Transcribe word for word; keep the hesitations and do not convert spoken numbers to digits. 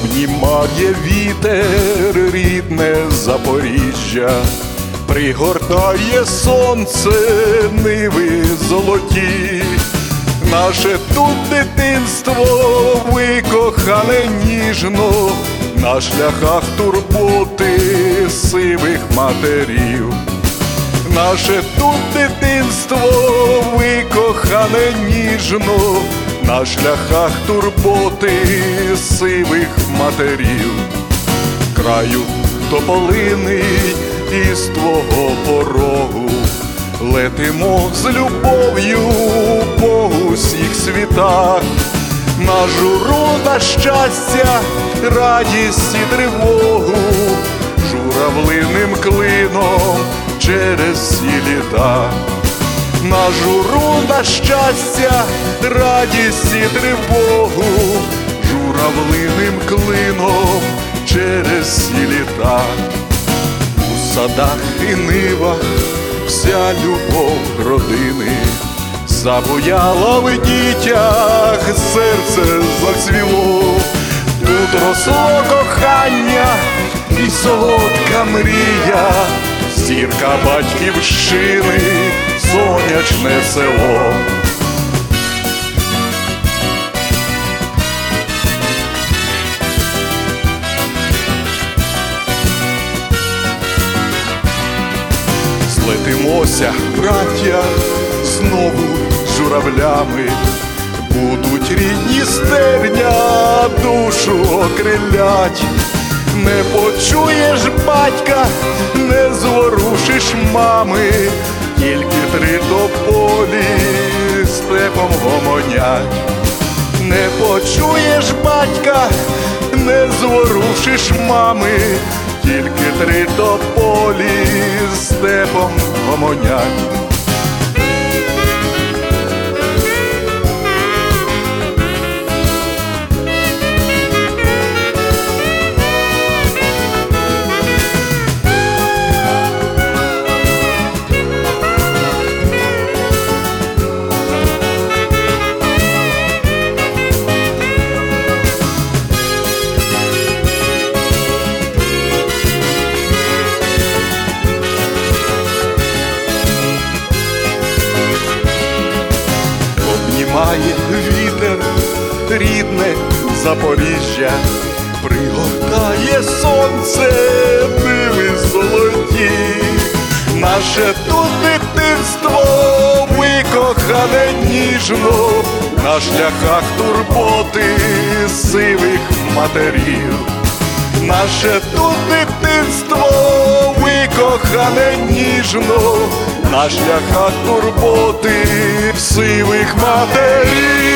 Обнімає вітер рідне Запоріжжя, пригортає сонце ниви золоті. Наше тут дитинство викохане ніжно, на шляхах турботи сивих матерів. Наше тут дитинство викохане ніжно, на шляхах турботи сивих матерів. Краю тополиний із твого порогу летимо з любов'ю по усіх світах. На журу, на щастя, радість і тривогу, журавлиним клином через всі літа. На журу, на щастя, радість і тривогу, журавлиним клином через всі літа. У садах і нивах вся любов родини забуяла в дітях, серце зацвіло. Тут росло кохання і солодка мрія, зірка батьківщини, сонячне село. Злетимося, браття, знову журавлями, будуть рідні стерня душу окрилять. Не почуєш батька, не зворушиш мами, тільки три тополі степом гомонять. Не почуєш батька, не зворушиш мами, тільки три тополі степом гомонять. Обнімає вітер рідне Запоріжжя, пригортає сонце диви золоті. Наше тут дитинство викохане ніжно, на шляхах турботи сивих матерів. Наше тут дитинство викохане ніжно, на шляхах турботи сивих матерів.